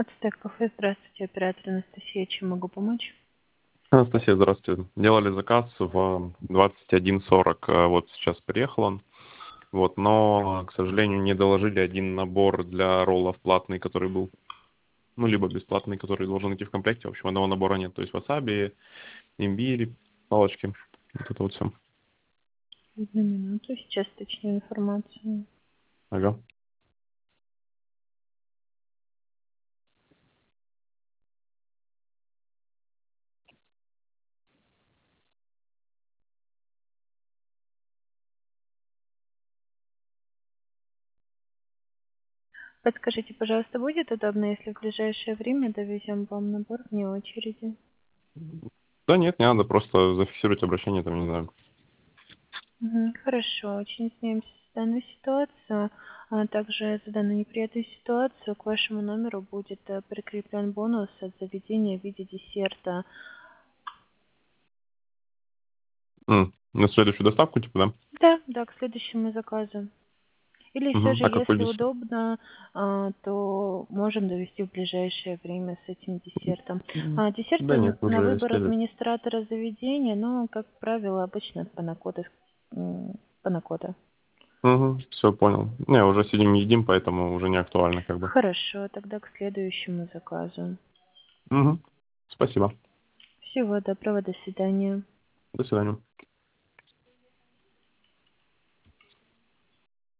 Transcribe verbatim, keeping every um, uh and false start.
Ацтек кафе. Здравствуйте, оператор Анастасия. Чем могу помочь? Анастасия, здравствуйте. Делали заказ в двадцать один сорок. э, Вот сейчас приехал он. Вот, но, к сожалению, не доложили один набор для роллов платный, который был. Ну, либо бесплатный, который должен идти в комплекте. В общем, одного набора нет. То есть васаби, имбирь, палочки. Вот это вот все. Одну минуту. Сейчас точнее информацию. Ага. Подскажите, пожалуйста, будет удобно, если в ближайшее время довезем вам набор вне очереди? Да нет, не надо, просто зафиксировать обращение, там, не знаю. Мгм. Хорошо. Очень извиняемся за данную ситуацию. А также за данную неприятную ситуацию к вашему номеру будет э, прикреплен бонус от заведения в виде десерта. М, На следующую доставку, типа, да? Да, да, к следующему заказу. Или все Угу. же, А какой если десерт? удобно, а, то можем довести в ближайшее время с этим десертом. М, А, Да десерты нет, на уже выбор следует. администратора заведения, но, как правило, обычно панакоты, м, панакота. Угу, все понял. Не, уже сидим едим, поэтому уже не актуально, как бы. Хорошо, тогда к следующему заказу. Угу. Спасибо. Всего доброго, до свидания. До свидания.